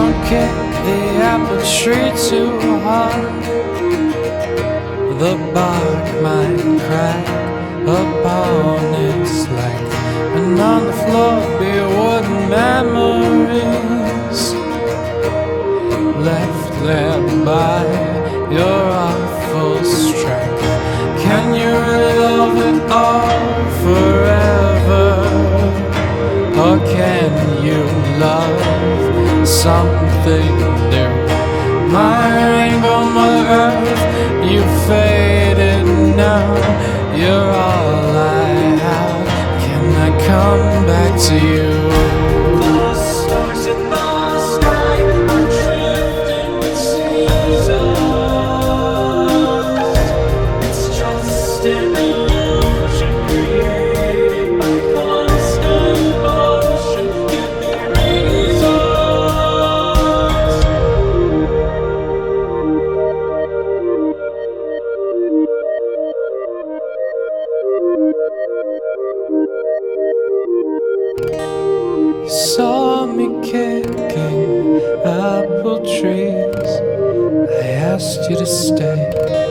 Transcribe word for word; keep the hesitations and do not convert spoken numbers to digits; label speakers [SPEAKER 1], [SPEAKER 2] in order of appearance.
[SPEAKER 1] Don't kick the apple tree too hard. The bark might crack upon its length, and on the floor be wooden memories left there by your awful strength. Can you really love it all forever? Or can you love something new? My rainbow, my earth, you faded now. You're all I have. Can I come back to you? The stars in the sky are drifting with seasons. It's just an illusion created by constant motion. Give me reasons. You saw me kicking apple trees. I asked you to stay.